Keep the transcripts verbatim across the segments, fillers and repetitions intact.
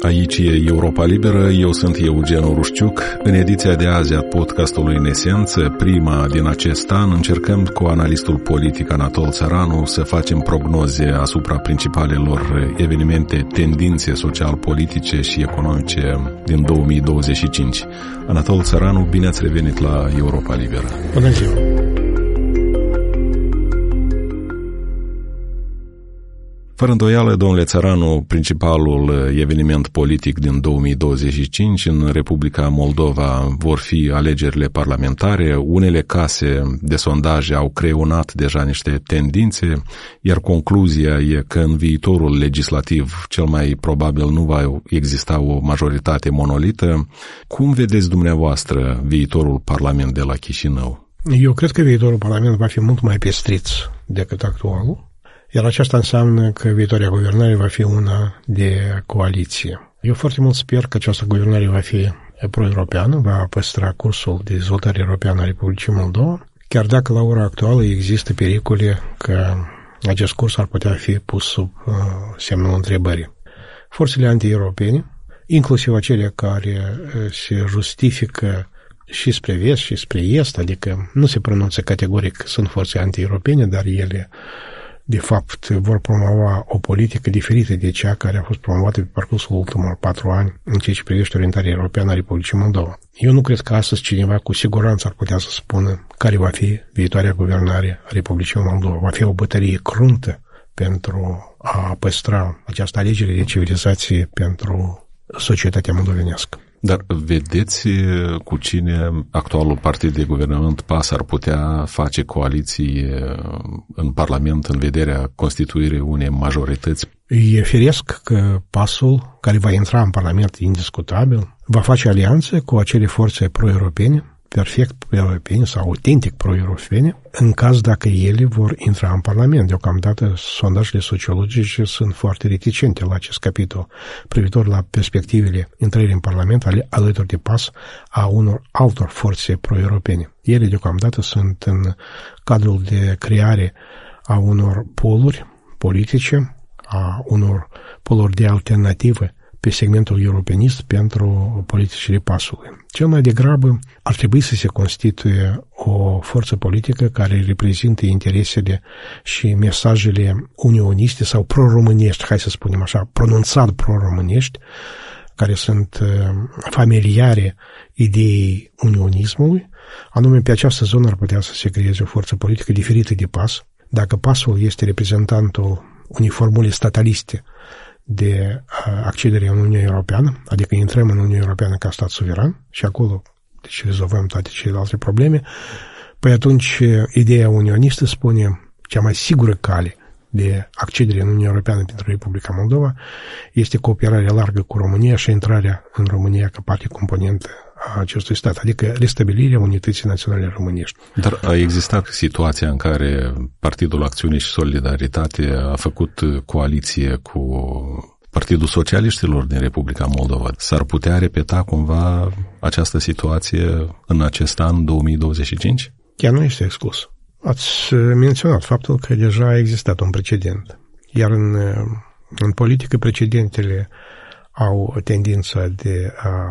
Aici e Europa Liberă, eu sunt Eugen Orușciuc. În ediția de azi a podcastului În Esență, prima din acest an, încercăm cu analistul politic Anatol Țăranu să facem prognoze asupra principalelor evenimente, tendințe social-politice și economice din două mii douăzeci și cinci. Anatol Țăranu, bine ați revenit la Europa Liberă. Bună ziua! Fără îndoială, domnule Țăranu, principalul eveniment politic din două mii douăzeci și cinci în Republica Moldova vor fi alegerile parlamentare. Unele case de sondaje au creionat deja niște tendințe, iar concluzia e că în viitorul legislativ cel mai probabil nu va exista o majoritate monolită. Cum vedeți dumneavoastră viitorul Parlament de la Chișinău? Eu cred că viitorul Parlament va fi mult mai pestriț decât actualul. Iar aceasta înseamnă că viitoarea guvernare va fi una de coaliție. Eu foarte mult sper că această guvernare va fi pro-europeană, va păstra cursul de dezvoltare europeană a Republicii Moldova, chiar dacă la ora actuală există pericole că acest curs ar putea fi pus sub uh, semnul întrebării. Forțele anti-europene, inclusiv acele care uh, se justifică și spre vest și spre est, adică nu se pronunță categoric că sunt forțe anti-europene, dar ele de fapt vor promova o politică diferită de cea care a fost promovată pe parcursul ultimilor patru ani în ceea ce privește orientarea europeană a Republicii Moldova. Eu nu cred că astăzi cineva cu siguranță ar putea să spună care va fi viitoarea guvernare a Republicii Moldova. Va fi o bătălie cruntă pentru a păstra această alegere de civilizație pentru societatea moldovenească. Dar vedeți cu cine actualul partid de guvernământ P A S ar putea face coaliții în Parlament în vederea constituirii unei majorități? E firesc că P A S-ul, care va intra în Parlament indiscutabil, va face alianțe cu acele forțe pro-europene, perfect pro-europene sau autentic pro-europene, în caz dacă ele vor intra în Parlament. Deocamdată sondajele sociologice sunt foarte reticente la acest capitol, privitor la perspectivele intrării în Parlament ale, alături de P A S a unor altor forțe pro-europene. Ele deocamdată sunt în cadrul de creare a unor poluri politice, a unor poluri de alternativă pe segmentul europenist pentru politicile P A S-ului. Cel mai degrabă ar trebui să se constituie o forță politică care reprezintă interesele și mesajele unioniste sau pro-românești, hai să spunem așa, pronunțat pro-românești, care sunt familiare ideii unionismului, anume pe această zonă ar putea să se creeze o forță politică diferită de P A S. Dacă P A S-ul este reprezentantul unei formule stataliste de accedere în Uniunea Europeană, adică intrăm în Uniunea Europeană ca stat suveran și acolo deci rezolvăm toate celelalte probleme, păi atunci ideea unionistă spune cea mai sigură cale de accedere în Uniunea Europeană pentru Republica Moldova este cooperarea largă cu România și intrarea în România ca parte componentă a acestui stat, adică restabilirea unității naționale românești. Dar a existat situația în care Partidul Acțiune și Solidaritate a făcut coaliție cu Partidul Socialiștilor din Republica Moldova. S-ar putea repeta cumva această situație în acest an două mii douăzeci și cinci? Chiar nu este exclus. Ați menționat faptul că deja a existat un precedent, iar în, în politică precedentele au tendința de a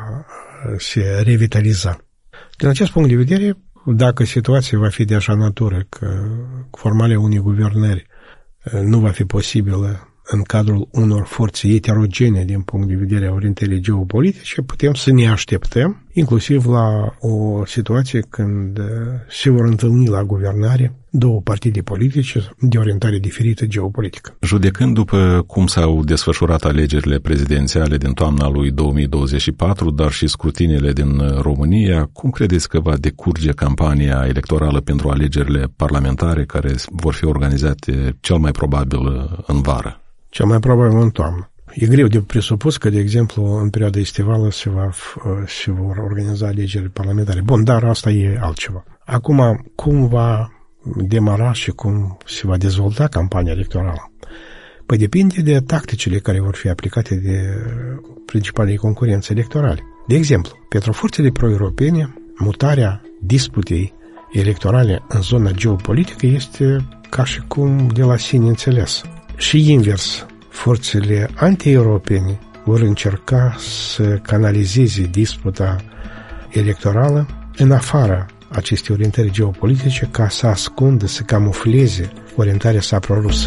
se revitaliza. Din acest punct de vedere, dacă situația va fi de așa natură că formarea unei guvernări nu va fi posibilă în cadrul unor forțe heterogene din punct de vedere a orientării geopolitice, putem să ne așteptăm, inclusiv la o situație când se vor întâlni la guvernare două partide politice de orientare diferită geopolitică. Judecând după cum s-au desfășurat alegerile prezidențiale din toamna lui două mii douăzeci și patru, dar și scrutinile din România, cum credeți că va decurge campania electorală pentru alegerile parlamentare care vor fi organizate cel mai probabil în vară? Cel mai probabil în toamnă. E greu de presupus că, de exemplu, în perioada estivală se, va, se vor organiza alegeri parlamentare. Bun, dar asta e altceva. Acum, cum va demara și cum se va dezvolta campania electorală? Păi depinde de tacticile care vor fi aplicate de principalii concurenți electorali. De exemplu, pentru forțele pro-europene, mutarea disputei electorale în zona geopolitică este ca și cum de la sine înțeles. Și invers, forțele anti-europene vor încerca să canalizeze disputa electorală în afara acestei orientări geopolitice ca să ascundă, să camufleze orientarea sa prorusă.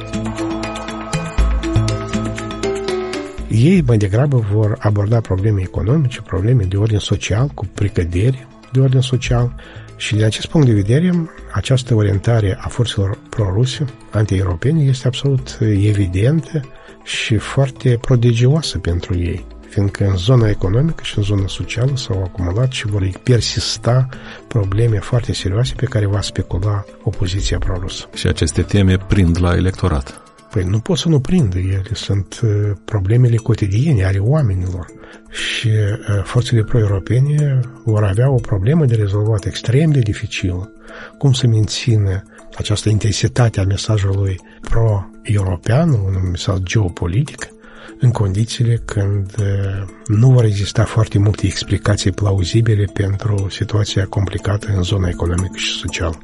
Ei mai degrabă vor aborda probleme economice, probleme de ordin social, cu precăderi de ordin social și din acest punct de vedere, această orientare a forțelor proruse, anti-europene, este absolut evidentă și foarte prodigioasă pentru ei, fiindcă în zona economică și în zona socială s-au acumulat și vor persista probleme foarte serioase pe care va specula opoziția prorusă. Și aceste teme prind la electorat. Păi nu pot să nu prindă, ele sunt problemele cotidiene ale oamenilor și forțele pro-europene vor avea o problemă de rezolvat extrem de dificilă. Cum să mențină această intensitate a mesajului pro-european, un mesaj geopolitic, în condițiile când nu vor exista foarte multe explicații plauzibile pentru situația complicată în zona economică și socială.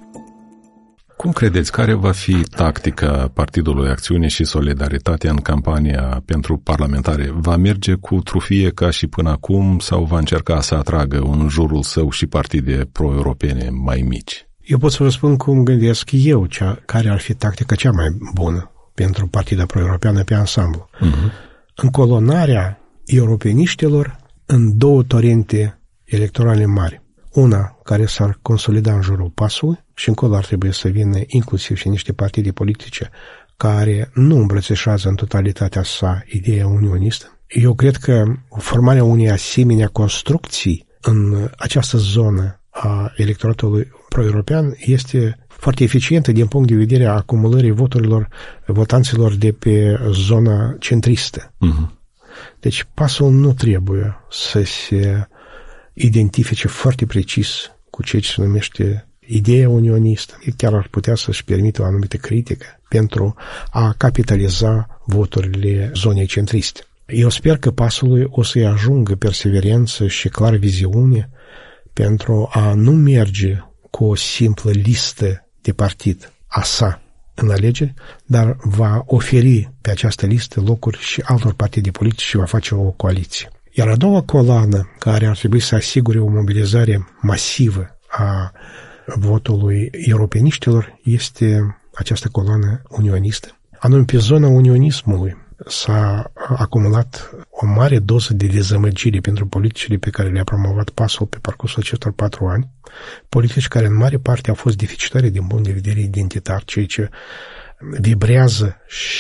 Cum credeți, care va fi tactica Partidului Acțiune și Solidaritate în campania pentru parlamentare? Va merge cu trufie ca și până acum sau va încerca să atragă în jurul său și partide pro-europene mai mici? Eu pot să vă spun cum gândesc eu, cea, care ar fi tactica cea mai bună pentru partida pro-europeană pe ansamblu. Uh-huh. Încolonarea europeniștilor în două torente electorale mari. Una care s-ar consolida în jurul PAS-ului și încolo ar trebui să vină inclusiv și niște partide politice care nu îmbrățișează în totalitatea sa ideea unionistă. Eu cred că formarea unei asemenea construcții în această zonă a electoratului pro-european este foarte eficientă din punct de vedere a acumulării voturilor votanților de pe zona centristă. Uh-huh. Deci PAS-ul nu trebuie să se identifice foarte precis cu ceea ce se numește ideea unionistă. Chiar ar putea să-și permită o anumită critică pentru a capitaliza voturile zonei centriste. Eu sper că PAS-ului o să-i ajungă perseverență și clar viziune pentru a nu merge cu o simplă listă de partid a sa în alegeri, dar va oferi pe această listă locuri și altor partide politice și va face o coaliție. Iar a doua coloană care ar trebui să asigure o mobilizare masivă a votului europeniștilor este această coloană unionistă. Anume, pe zona unionismului s-a acumulat o mare doză de dezamăgire pentru politicile pe care le-a promovat PAS-ul pe parcursul acestor patru ani, politici care în mare parte au fost deficitare din punct de vedere identitar, ceea ce vibrează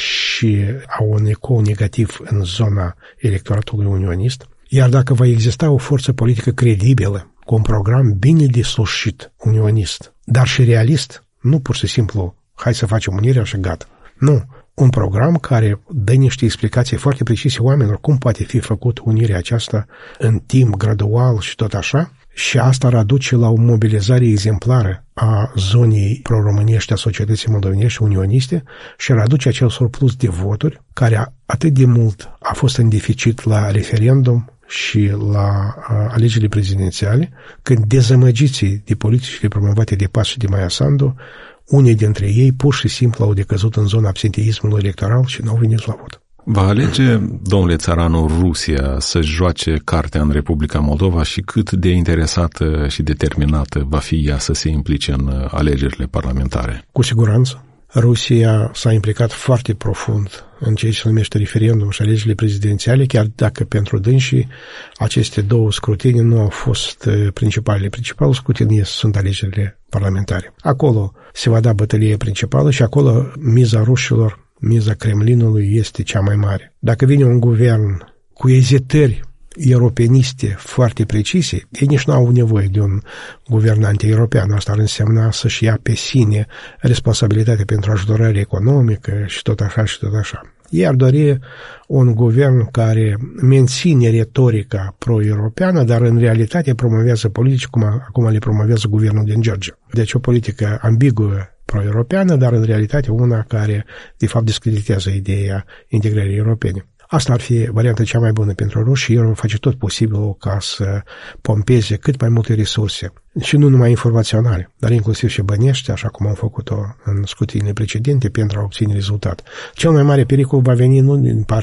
și au un ecou negativ în zona electoratului unionist. Iar dacă va exista o forță politică credibilă, cu un program bine deslușit unionist, dar și realist, nu pur și simplu, hai să facem unirea și gata. Nu, un program care dă niște explicații foarte precise oamenilor cum poate fi făcut unirea aceasta în timp gradual și tot așa, și asta ar aduce la o mobilizare exemplară a zonei pro-românești, a societății moldovenești unioniste și ar aduce acel surplus de voturi care atât de mult a fost în deficit la referendum și la alegerile prezidențiale, când dezamăgiții de politicile promovate de PAS și de Maia Sandu, unii dintre ei pur și simplu au decăzut în zona absenteismului electoral și nu au venit la vot. Va alege, domnule Țăranu, Rusia să-și joace cartea în Republica Moldova și cât de interesată și determinată va fi ea să se implice în alegerile parlamentare? Cu siguranță. Rusia s-a implicat foarte profund în ceea ce se numește referendum și alegerile prezidențiale, chiar dacă pentru dânsii aceste două scrutinii nu au fost principalele. Principalul scrutin sunt alegerile parlamentare. Acolo se va da bătălia principală și acolo miza rușilor, miza Kremlinului este cea mai mare. Dacă vine un guvern cu ezitări europeniste foarte precise, ei nici nu au nevoie de un guvern anti-european. Asta ar însemna să-și ia pe sine responsabilitatea pentru ajutorare economică și tot așa și tot așa. Ei ar dori un guvern care menține retorica pro-europeană, dar în realitate promovează politici cum acum le promovează guvernul din Georgia. Deci o politică ambiguă pro-europeană, dar în realitate una care de fapt discreditează ideea integrării europene. Asta ar fi varianta cea mai bună pentru ruși și ei vor face tot posibilul ca să pompeze cât mai multe resurse. Și nu numai informaționale, dar inclusiv și bănești, așa cum au făcut-o în scrutinile precedente, pentru a obține rezultat. Cel mai mare pericol va veni nu din partea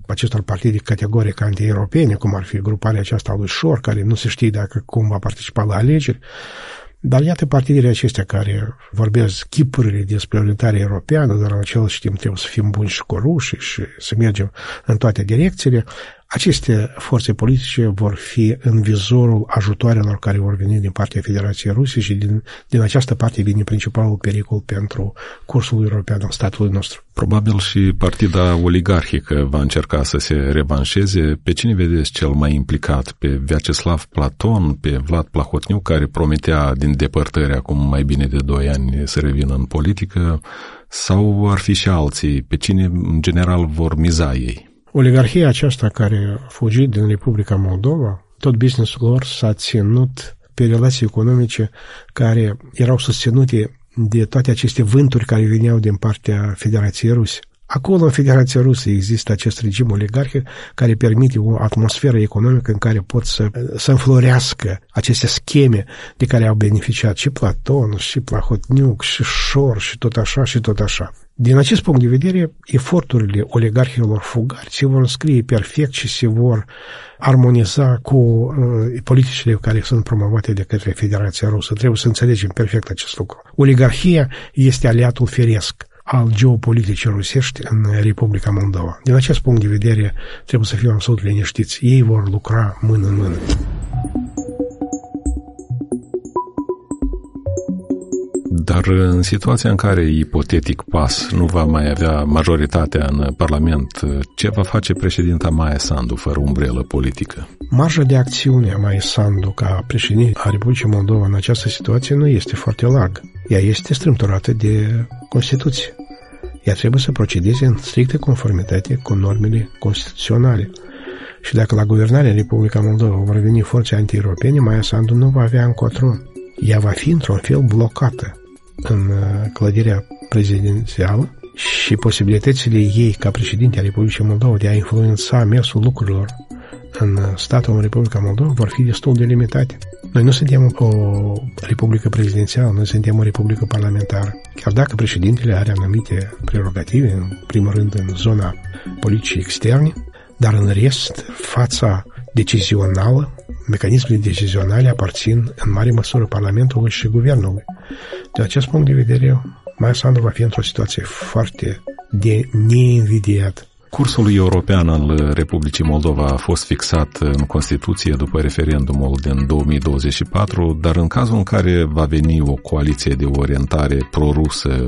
acestor partide categoric anti-europene, cum ar fi gruparea aceasta lui Șor, care nu se știe dacă cum va participa la alegeri. Dar iată partidele acestea care vorbesc chipurile despre unitatea europeană, dar în același timp trebuie să fim buni și cu rușii și să mergem în toate direcțiile. Aceste forțe politice vor fi în vizorul ajutoarelor care vor veni din partea Federației Rusiei și din, din această parte vine principalul pericol pentru cursul european al statului nostru. Probabil și partida oligarhică va încerca să se revanșeze. Pe cine vedeți cel mai implicat? Pe Vyacheslav Platon, pe Vlad Plahotniuc, care prometea din depărtări acum mai bine de doi ani să revină în politică, sau ar fi și alții? Pe cine în general vor miza ei? Oligarhia aceasta care a fugit din Republica Moldova, tot business-ul lor s-a ținut pe relații economice care erau susținute de toate aceste vânturi care veneau din partea Federației Ruse. Acolo, în Federația Rusă, există acest regim oligarhic care permite o atmosferă economică în care pot să, să înflorească aceste scheme de care au beneficiat și Platon, și Plahotniuc, și Șor, și tot așa, și tot așa. Din acest punct de vedere, eforturile oligarhilor fugari se vor înscrie perfect și se vor armoniza cu uh, politicile care sunt promovate de către Federația Rusă. Trebuie să înțelegem perfect acest lucru. Oligarhia este aliatul firesc al geopoliticii rusești în Republica Moldova. Din acest punct de vedere, trebuie să fim absolut liniștiți. Ei vor lucra mână în mână. Dar în situația în care, ipotetic, P A S nu va mai avea majoritatea în Parlament, ce va face președinta Maia Sandu fără umbrelă politică? Marja de acțiune a Maia Sandu ca președinte a Republicii Moldova în această situație nu este foarte largă. Ea este strâmtorată de Constituție. Ea trebuie să procedeze în strictă conformitate cu normele constituționale. Și dacă la guvernarea Republica Moldova vor veni forțe anti-europene, Maia Sandu nu va avea încotro. Ea va fi într-un fel blocată în clădirea prezidențială și posibilitățile ei ca președinte a Republicii Moldova de a influența mersul lucrurilor în statul în Republica Moldova vor fi destul de limitate. Noi nu suntem o republică prezidențială, noi suntem o republică parlamentară. Chiar dacă președintele are anumite prerogative, în primul rând în zona politicii externe, dar în rest, fața decizională, mecanismele decizionale aparțin în mare măsură Parlamentului și Guvernului. De acest punct de vedere, Maia Sandu va fi într-o situație foarte de neinvidiat. Cursul european al Republicii Moldova a fost fixat în Constituție după referendumul din două mii douăzeci și patru, dar în cazul în care va veni o coaliție de orientare pro-rusă,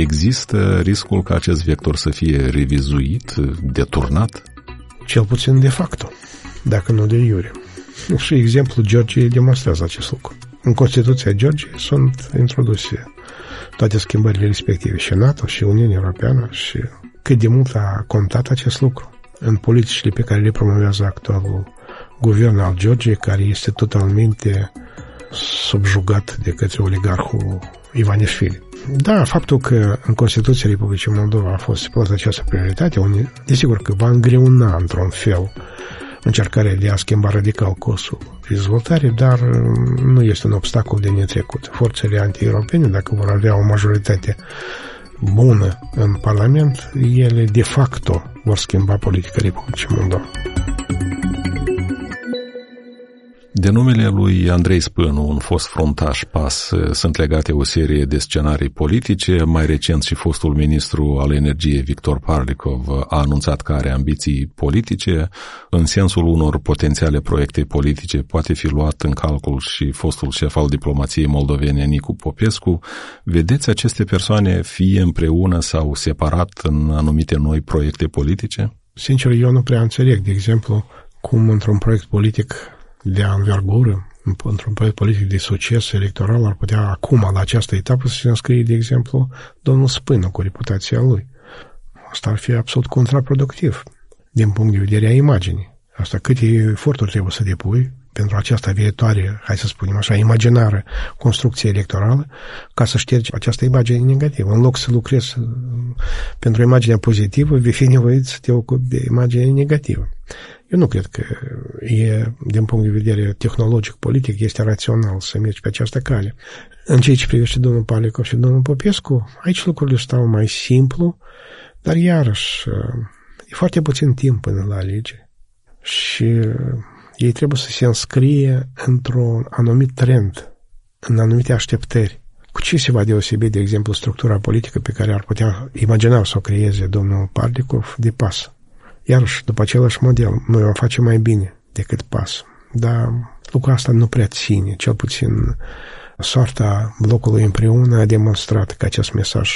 există riscul ca acest vector să fie revizuit, deturnat? Cel puțin de facto, dacă nu de iure. Și exemplul Georgiei demonstrează acest lucru. În Constituția Georgiei sunt introduse toate schimbările respective, și NATO, și Uniunea Europeană, și cât de mult a contat acest lucru în politicile pe care le promovează actualul guvern al Georgiei, care este totalmente subjugat de către oligarhul Ivanișvili. Da, faptul că în Constituția Republicii Moldova a fost stipulată această prioritate, desigur că va îngreuna într-un fel încercarea de a schimba radical cursul dezvoltării, dar nu este un obstacol de netrecut. Forțele anti-europene, dacă vor avea o majoritate bună în Parlament, ele de facto vor schimba politica Republicii Moldova. De numele lui Andrei Spânu, un fost fruntaș P A S, sunt legate o serie de scenarii politice. Mai recent și fostul ministru al energiei Victor Parlikov a anunțat că are ambiții politice. În sensul unor potențiale proiecte politice poate fi luat în calcul și fostul șef al diplomației moldovene Nicu Popescu. Vedeți aceste persoane fie împreună sau separat în anumite noi proiecte politice? Sincer, eu nu prea înțeleg, de exemplu, cum într-un proiect politic de anvergură, într-un proiect politic de succes electoral, ar putea acum, la această etapă, să se înscrie, de exemplu, domnul Spânu cu reputația lui. Asta ar fi absolut contraproductiv din punct de vedere a imaginii. Asta câte eforturi trebuie să depui pentru această viitoare, hai să spunem așa, imaginară construcție electorală, ca să ștergi această imagine negativă. În loc să lucrezi pentru imaginea pozitivă, vei fi nevoit să te ocupi de imaginea negativă. Eu nu cred că e, din punct de vedere tehnologic-politic, este rațional să mergi pe această cale. În ceea ce privește domnul Parlikov și domnul Popescu, aici lucrurile stau mai simplu, dar iarăși E foarte puțin timp până la alegeri și ei trebuie să se înscrie într-un anumit trend, în anumite așteptări. Cu ce se va deosebi, de exemplu, structura politică pe care ar putea imagina să o creeze domnul Pardikov de P A S? Iarăși, după același model, noi vom face mai bine decât P A S. Dar lucrul asta nu prea ține, cel puțin soarta blocului împreună a demonstrat că acest mesaj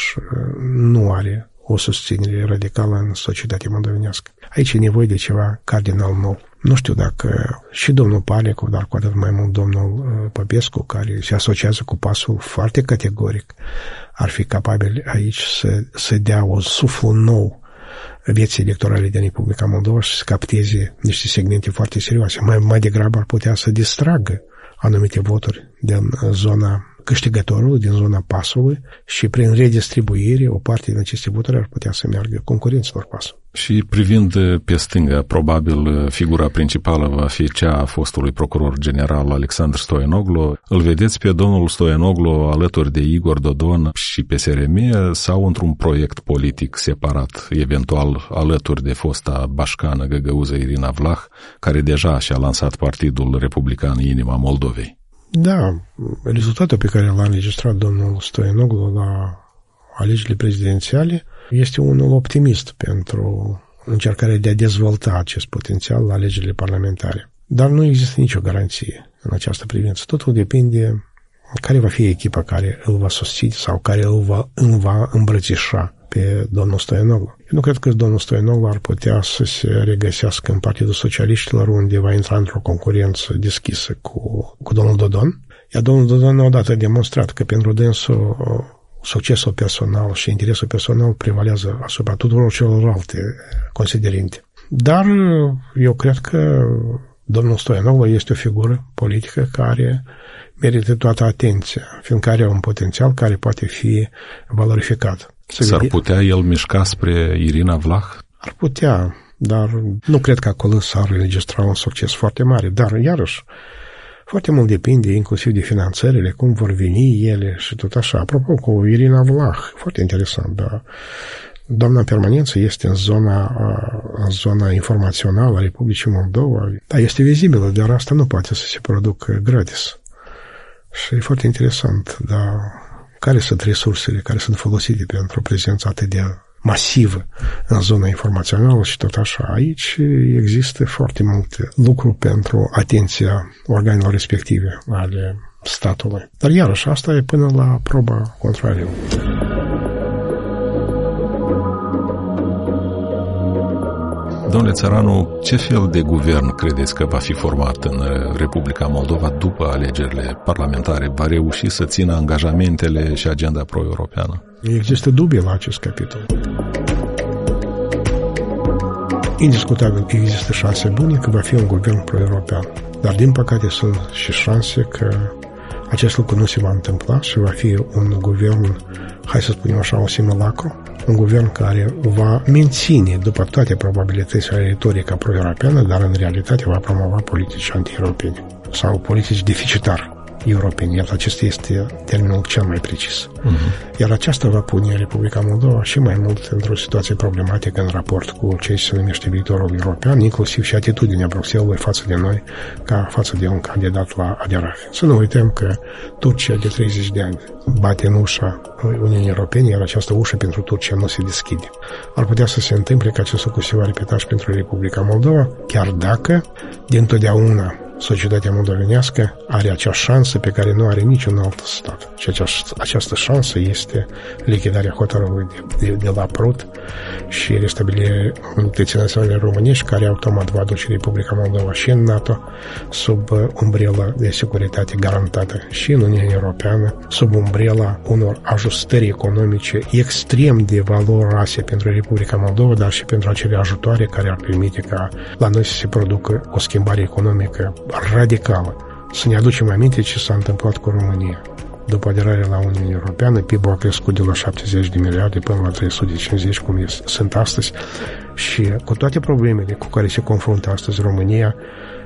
nu are o susținere radicală în societatea moldovenească. Aici e nevoie de ceva cardinal nou. Nu știu dacă și domnul Pardikov, dar cu atât mai mult domnul Popescu, care se asociază cu P A S-ul foarte categoric, ar fi capabil aici să, să dea un suflu nou vieții electorale din Republica Moldova și să capteze niște segmente foarte serioase. Mai, mai degrabă ar putea să distragă anumite voturi din zona câștigătorului, din zona P A S-ului și prin redistribuire o parte din aceste voturi ar putea să meargă concurenților P A S. Și privind pe stânga, probabil figura principală va fi cea a fostului procuror general Alexandru Stoianoglu. Îl vedeți pe domnul Stoianoglu alături de Igor Dodon și P S R M sau într-un proiect politic separat, eventual alături de fosta bașcană găgăuză Irina Vlah, care deja și-a lansat Partidul Republican Inima Moldovei? Da, rezultatul pe care l-a înregistrat domnul Stoianoglu la alegerile prezidențiale este unul optimist pentru încercarea de a dezvolta acest potențial la alegerile parlamentare. Dar nu există nicio garanție în această privință. Totul depinde care va fi echipa care îl va susține sau care îl va, îl va îmbrățișa pe domnul Stoianoglu. Eu nu cred că domnul Stoianoglu ar putea să se regăsească în Partidul Socialiștilor, unde va intra într-o concurență deschisă cu, cu domnul Dodon. Iar domnul Dodon odată a demonstrat că pentru dânsul succesul personal și interesul personal prevalează asupra tuturor celorlalte considerente. Dar eu cred că domnul Stoianoglu este o figură politică care merită toată atenția, fiindcă are un potențial care poate fi valorificat. S-ar putea el mișca spre Irina Vlah? Ar putea, dar nu cred că acolo s-ar înregistra un succes foarte mare. Dar, iarăși, foarte mult depinde inclusiv de finanțările, cum vor veni ele și tot așa. Apropo, cu Irina Vlah, foarte interesant, dar doamna Permanență este în zona, în zona informațională a Republicii Moldova. Da, este vizibilă, dar asta nu poate să se producă gratis. Și e foarte interesant, dar care sunt resursele care sunt folosite pentru o prezență atât de masivă în zona informațională și tot așa. Aici există foarte multe lucruri pentru atenția organelor respective ale statului. Dar iarăși, asta e până la proba contrariu. Domnule Țăranu, ce fel de guvern credeți că va fi format în Republica Moldova după alegerile parlamentare? Va reuși să țină angajamentele și agenda pro-europeană? Există dubii la acest capitol. Indiscutabil că există șanse bune că va fi un guvern pro-european. Dar, din păcate, sunt și șanse că acest lucru nu se va întâmpla și va fi un guvern, hai să spunem așa, un simulacru, un guvern care va menține, după toate probabilitățile, retorica pro-europeană, dar în realitate va promova politici anti-europene sau politici deficitari europeni. Iar acesta este termenul cel mai precis. Uh-huh. Iar aceasta va pune Republica Moldova și mai mult într-o situație problematică în raport cu ce se numește viitorul european, inclusiv și atitudinea Bruxellesului față de noi, ca față de un candidat la aderare. Să nu uităm că Turcia de treizeci de ani bate în ușa Uniunii Europene, iar această ușă pentru Turcia nu se deschide. Ar putea să se întâmple că acest lucru se va repeta și pentru Republica Moldova, chiar dacă, dintotdeauna, societatea moldovenească are acea șansă pe care nu are niciun alt stat. Și această, această șansă este lichidarea hotărârii de, de, de la Prut și restabilirea unității naționale românești, care automat va aduce Republica Moldova și în NATO sub umbrela de securitate garantată și în Uniunea Europeană, sub umbrela unor ajustări economice extrem de valoroase pentru Republica Moldova, dar și pentru acele ajutoare care ar permite ca la noi să se producă o schimbare economică radicală. Să ne aducem aminte ce s-a întâmplat cu România. După aderarea la Uniunea Europeană, P I B-ul a crescut de la șaptezeci de miliarde până la trei sute cincizeci, cum este, sunt astăzi, și cu toate problemele cu care se confruntă astăzi România,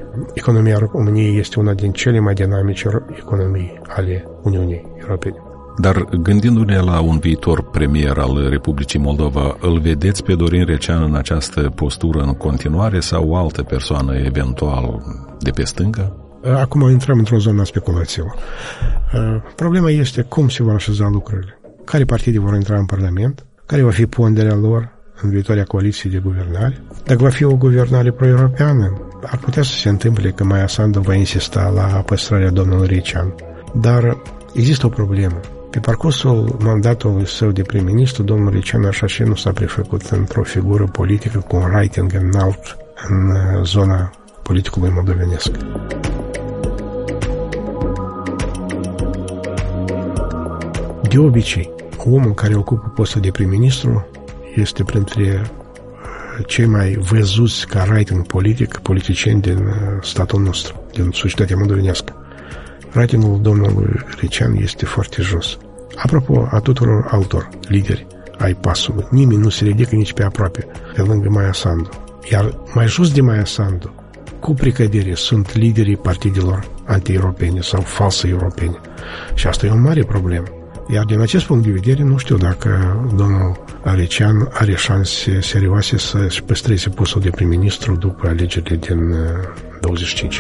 economia României este una din cele mai dinamice economii ale Uniunii Europene. Dar gândindu-ne la un viitor premier al Republicii Moldova, îl vedeți pe Dorin Recean în această postură în continuare sau o altă persoană eventual de pe stânga? Acum intrăm într-o zonă speculativă. Problema este cum se vor așeza lucrurile. Care partide vor intra în Parlament? Care va fi ponderea lor în viitoarea coaliție de guvernare? Dacă va fi o guvernare pro-europeană, ar putea să se întâmple că Maia Sandu va insista la păstrarea domnului Recean. Dar există o problemă. Pe parcursul mandatului său de prim-ministru, domnul Recean așa și nu s-a prefăcut într-o figură politică cu un rating înalt în zona politicului moldovenesc. De obicei, omul care ocupă postul de prim-ministru este printre cei mai văzuți ca rating politic politicieni din statul nostru, din societatea moldovenească. Ratingul domnului Recean este foarte jos. Apropo, a tuturor altor lideri ai pasului, nimeni nu se ridică nici pe aproape pe lângă Maia Sandu. Iar mai jos de Maia Sandu, cu precădere, sunt liderii partidelor anti-europene sau false europene. Și asta e o mare problemă. Iar din acest punct de vedere, nu știu dacă domnul Recean are șanse serioase să-și păstreze postul de prim-ministru după alegerile din douăzeci și cinci.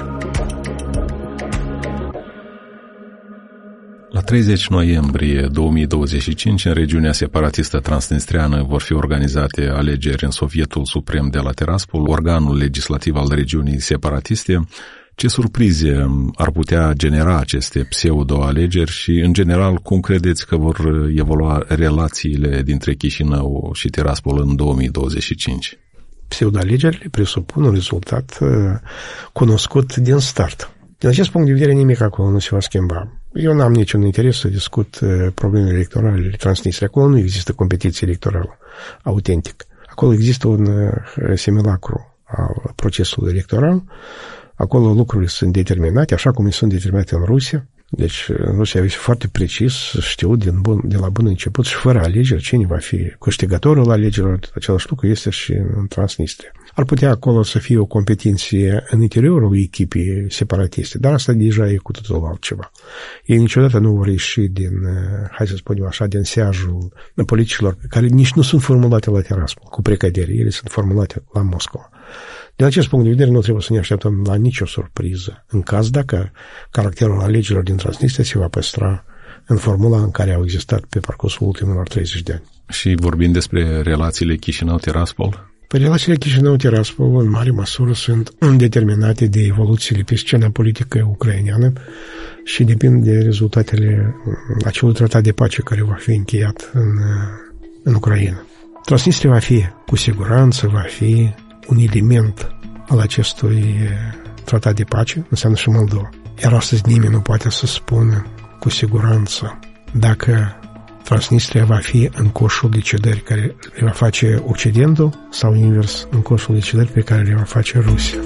La treizeci noiembrie două mii douăzeci și cinci, în regiunea separatistă transnistreană, vor fi organizate alegeri în Sovietul Suprem de la Tiraspol, organul legislativ al regiunii separatiste. Ce surprize ar putea genera aceste pseudo-alegeri și, în general, cum credeți că vor evolua relațiile dintre Chișinău și Tiraspol în două mii douăzeci și cinci? Pseudo-alegerile presupun un rezultat cunoscut din start. Din acest punct de vedere, nimic acolo nu se va schimba. Eu n-am niciun interes să discut problemele electorale Transnistriei. Acolo nu există competiție electorală autentic. Acolo există un simulacru al procesului electoral. Acolo lucrurile sunt determinate, așa cum sunt determinate în Rusia. Deci, în Rusia este foarte precis, știu din bun, de la bun început și fără alegeri cine va fi câștigătorul alegerilor. Același lucru este și în Transnistria. Ar putea acolo să fie o competiție în interiorul echipei separatiste, dar asta deja e cu totul altceva. Ei niciodată nu vor ieși din, hai să spunem așa, din seajul politicilor care nici nu sunt formulate la Tiraspol, cu precădere, ele sunt formulate la Moscova. Din acest punct de vedere, nu trebuie să ne așteptăm la nicio surpriză, în caz dacă caracterul alegerilor din Transnistria se va păstra în formula în care au existat pe parcursul ultimilor treizeci de ani. Și vorbind despre relațiile Chișinău-Tiraspol? Păi relațiile Chișinău-Tiraspol în mare măsură sunt determinate de evoluțiile pe scena politică ucraineană și depind de rezultatele acelui tratat de pace care va fi încheiat în, în Ucraina. Transnistria va fi, cu siguranță, va fi un element al acestui tratat de pace, înseamnă și Moldova. Iar astăzi nimeni nu poate să spună cu siguranță dacă Transnistria va fi în coșul de cedări care le va face Occidentul sau invers, în coșul de cedări pe care le va face Rusia.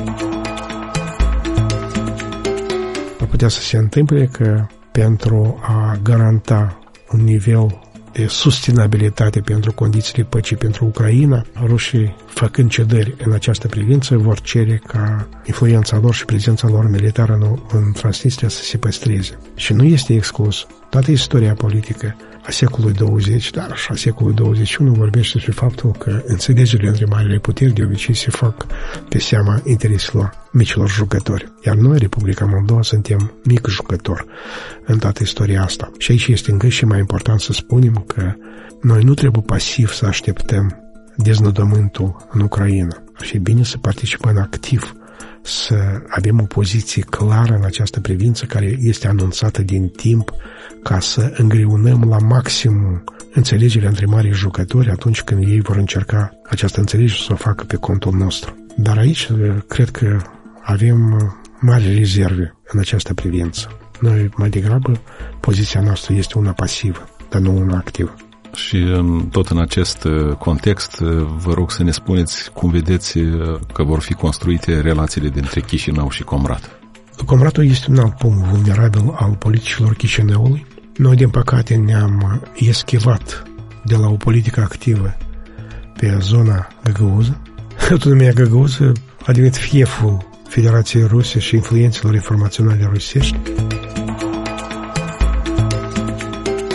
Ar putea să se întâmple că pentru a garanta un nivel de sustenabilitate pentru condițiile păcii pentru Ucraina, rușii, făcând cedări în această privință, vor cere ca influența lor și prezența lor militară în, în Transnistria să se păstreze. Și nu este exclus. Toată istoria politică a secolului douăzeci, dar și a secolului douăzeci și unu vorbește despre faptul că înțelegerile între marile puteri de obicei se fac pe seama intereselor micilor jucători. Iar noi, Republica Moldova, suntem mic jucător în toată istoria asta. Și aici este încă și mai important să spunem că noi nu trebuie pasiv să așteptăm deznodământul în Ucraina. Ar fi bine să participăm activ, să avem o poziție clară în această privință care este anunțată din timp ca să îngreunăm la maximum înțelegerea între mari jucători atunci când ei vor încerca această înțelegere să o facă pe contul nostru. Dar aici cred că avem mari rezerve în această privință. Noi, mai degrabă, poziția noastră este una pasivă, dar nu una activă. Și tot în acest context, vă rog să ne spuneți cum vedeți că vor fi construite relațiile dintre Chișinău și Comrat. Comratul este un alt punct vulnerabil al politicilor Chișinăului. Noi, din păcate, ne-am eschivat de la o politică activă pe zona găgăuză. Autonomia găgăuză a devenit fieful Federației Ruse și influențelor informaționale rusești.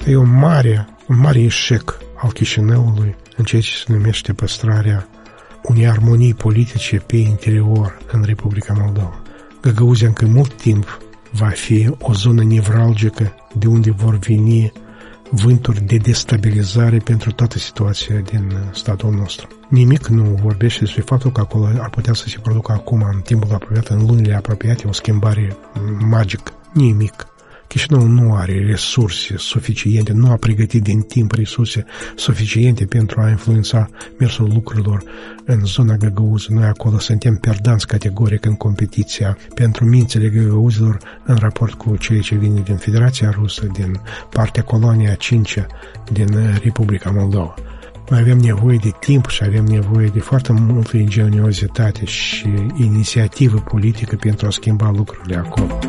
Iată, e un mare, un mare eșec al Chișinăului în ceea ce se numește păstrarea unei armonii politice pe interior în Republica Moldova. Găgăuzia încă mult timp va fi o zonă nevralgică de unde vor veni vânturi de destabilizare pentru toată situația din statul nostru. Nimic nu vorbește despre faptul că acolo ar putea să se producă acum, în timpul apropiat, în lunile apropiate, o schimbare magică. Nimic. Chișinău nu are resurse suficiente, nu a pregătit din timp resurse suficiente pentru a influența mersul lucrurilor în zona Găgăuză. Noi acolo suntem perdanți categoric în competiția pentru mințile găgăuzilor în raport cu ceea ce vine din Federația Rusă, din partea colonia a cincea din Republica Moldova. Noi avem nevoie de timp și avem nevoie de foarte multă ingeniozitate și inițiativă politică pentru a schimba lucrurile acolo.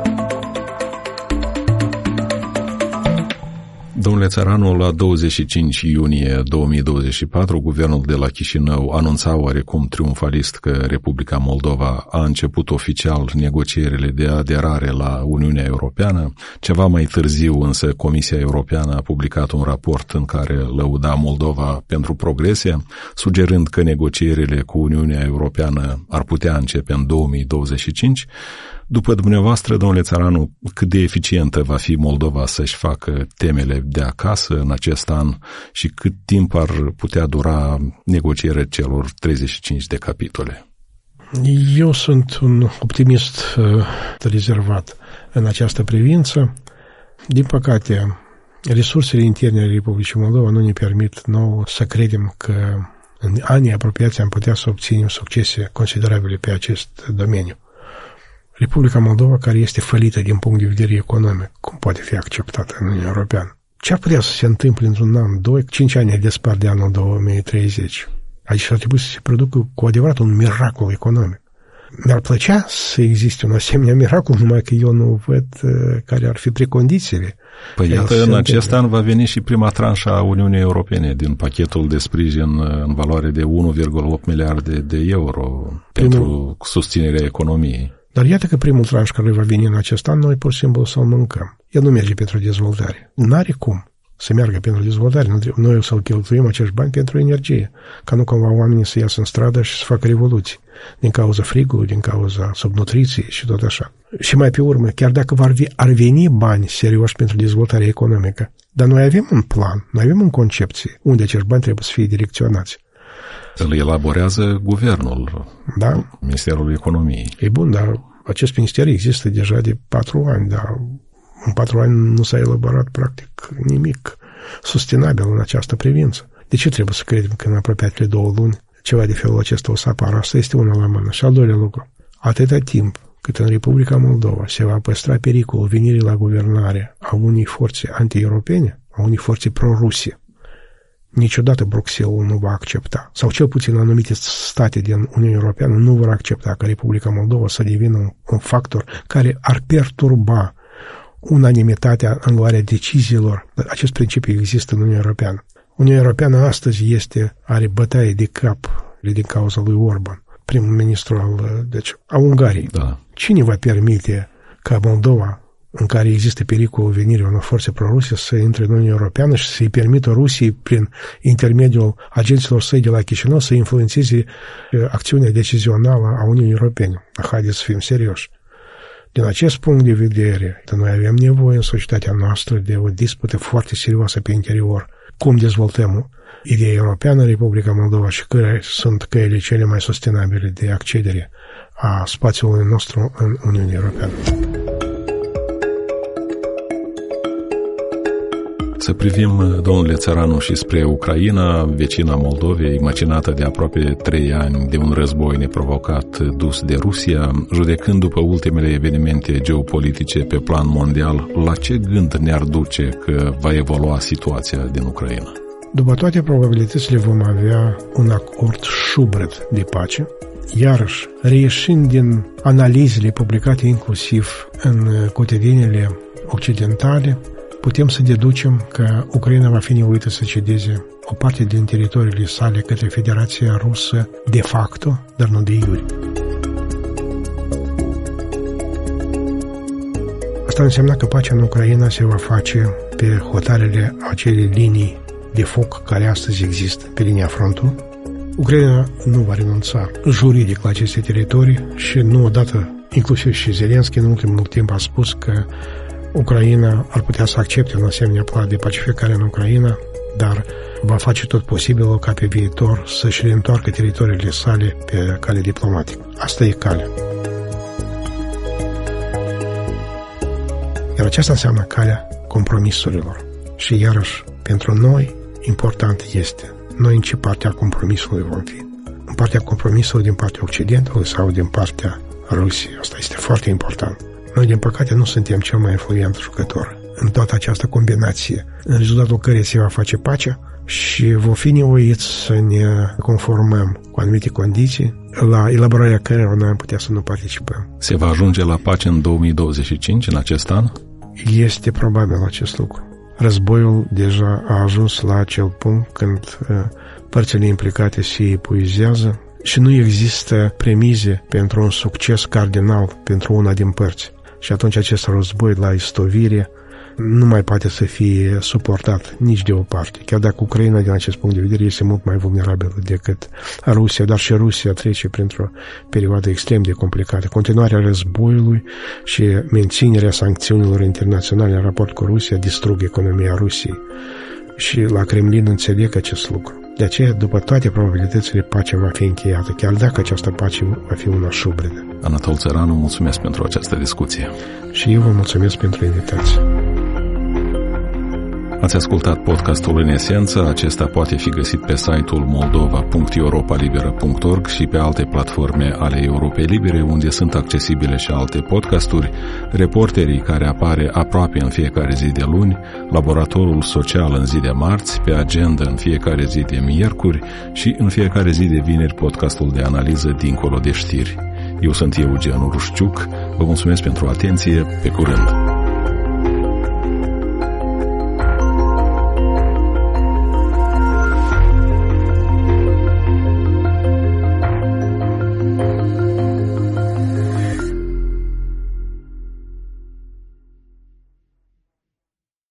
Domnule Țăranu, la douăzeci și cinci iunie două mii douăzeci și patru, guvernul de la Chișinău anunța oarecum triumfalist că Republica Moldova a început oficial negocierile de aderare la Uniunea Europeană. Ceva mai târziu, însă, Comisia Europeană a publicat un raport în care lăuda Moldova pentru progrese, sugerând că negocierile cu Uniunea Europeană ar putea începe în două mii douăzeci și cinci. După dumneavoastră, domnule Țăranu, cât de eficientă va fi Moldova să-și facă temele de acasă în acest an și cât timp ar putea dura negocierea celor treizeci și cinci de capitole? Eu sunt un optimist uh, rezervat în această privință. Din păcate, resursele interne ale Republicii Moldova nu ne permit nouă să credem că în anii apropiați am putea să obținem succese considerabile pe acest domeniu. Republica Moldova, care este fălită din punct de vedere economic, cum poate fi acceptată în Uniunea Europeană? Ce ar putea să se întâmple într-un an, doi, cinci ani despart de anul două mii treizeci? Adică ar trebui să se producă cu adevărat un miracol economic. Mi-ar plăcea să existe un asemenea miracol, numai că eu nu văd uh, care ar fi precondițiile. Păi iată, în acest an va veni și prima tranșă a Uniunii Europene din pachetul de sprijin în valoare de unu virgulă opt miliarde de euro pentru Primul... susținerea economiei. Dar iată că primul tranș care va veni în acest an, noi pur și simplu să-l mâncăm. El nu merge pentru dezvoltare. N-are cum să meargă pentru dezvoltare. Noi o să-l cheltuim acești bani pentru energie, ca nu cumva oamenii să iasă în stradă și să facă revoluții. Din cauza frigului, din cauza subnutriției și tot așa. Și mai pe urmă, chiar dacă ar veni bani serioși pentru dezvoltarea economică, dar noi avem un plan, noi avem o concepție unde acești bani trebuie să fie direcționați. Îl elaborează guvernul, da? Ministerul Economiei. E bun, dar acest minister există deja de patru ani, dar în patru ani nu s-a elaborat practic nimic sustenabil în această privință. De ce trebuie să credem că în apropiatele două luni ceva de felul acesta o să apară? Asta este una la mână. Și al doilea lucru, atâta timp cât în Republica Moldova se va păstra pericolul venirii la guvernare a unei forțe anti-europene, a unei forțe pro-Rusie, niciodată Bruxelles nu va accepta, sau cel puțin anumite state din Uniunea Europeană nu vor accepta ca Republica Moldova să devină un, un factor care ar perturba unanimitatea în luarea deciziilor. Acest principiu există în Uniunea Europeană. Uniunea Europeană astăzi este, are bătaie de cap din cauza lui Orban, primul ministru al, deci, a Ungariei. Da. Cine va permite ca Moldova, în care există pericolul venirii unor forțe pro-ruse, să intre în Uniunea Europeană și să-i permită Rusiei, prin intermediul agenților săi de la Chișinău, să influențeze acțiunea decizională a Uniunii Europene? Haideți să fim serioși. Din acest punct de vedere, noi avem nevoie în societatea noastră de o dispută foarte serioasă pe interior. Cum dezvoltăm ideea europeană în Republica Moldova și care sunt căile cele mai sustenabile de accedere a spațiului nostru în Uniunea Europeană. Să privim, domnule Țăranu, și spre Ucraina, vecina Moldovei, macinată de aproape trei ani de un război neprovocat dus de Rusia, judecând după ultimele evenimente geopolitice pe plan mondial, la ce gând ne-ar duce că va evolua situația din Ucraina? După toate probabilitățile vom avea un acord șubred de pace. Iarăși, reieșind din analizele publicate inclusiv în cotidienele occidentale, putem să deducem că Ucraina va fi nevoită să cedeze o parte din teritoriile sale către Federația Rusă de facto, dar nu de iure. Asta înseamnă că pacea în Ucraina se va face pe hotărârile acelei linii de foc care astăzi există pe linia frontului. Ucraina nu va renunța juridic la aceste teritorii și nu odată, inclusiv și Zelenski în ultimul timp a spus că Ucraina ar putea să accepte un asemenea plan de pacificare în Ucraina, dar va face tot posibilul ca pe viitor să-și reîntoarcă teritoriile sale pe cale diplomatică. Asta e calea. Iar aceasta înseamnă calea compromisurilor. Și iarăși, pentru noi, important este noi în ce partea compromisului vom fi. În partea compromisului din partea Occidentului sau din partea Rusiei. Asta este foarte important. Noi, din păcate, nu suntem cel mai influent jucător în toată această combinație, în rezultatul căreia se va face pacea și vom fi nevoiți să ne conformăm cu anumite condiții la elaborarea cărora noi am putea să nu participăm. Se va ajunge la pace în două mii douăzeci și cinci, în acest an? Este probabil acest lucru. Războiul deja a ajuns la acel punct când uh, părțile implicate se epuizează și nu există premize pentru un succes cardinal pentru una din părți. Și atunci acest război la istovire nu mai poate să fie suportat nici de o parte. Chiar dacă Ucraina, din acest punct de vedere, este mult mai vulnerabilă decât Rusia, dar și Rusia trece printr-o perioadă extrem de complicată. Continuarea războiului și menținerea sancțiunilor internaționale în raport cu Rusia distrug economia Rusiei. Și la Kremlin înțeleg acest lucru. De aceea, după toate probabilitățile, pacea va fi încheiată, chiar dacă această pace va fi una șubredă. Anatol Țăranu, mulțumesc pentru această discuție. Și eu vă mulțumesc pentru invitație. Ați ascultat podcastul În Esență. Acesta poate fi găsit pe site-ul moldova punct europalibera punct org și pe alte platforme ale Europei Libere, unde sunt accesibile și alte podcasturi, Reporterii, care apare aproape în fiecare zi de luni, Laboratorul Social în zi de marți, pe Agenda în fiecare zi de miercuri și în fiecare zi de vineri podcastul de analiză Dincolo de știri. Eu sunt Eugen Urușciuc, vă mulțumesc pentru atenție, pe curând!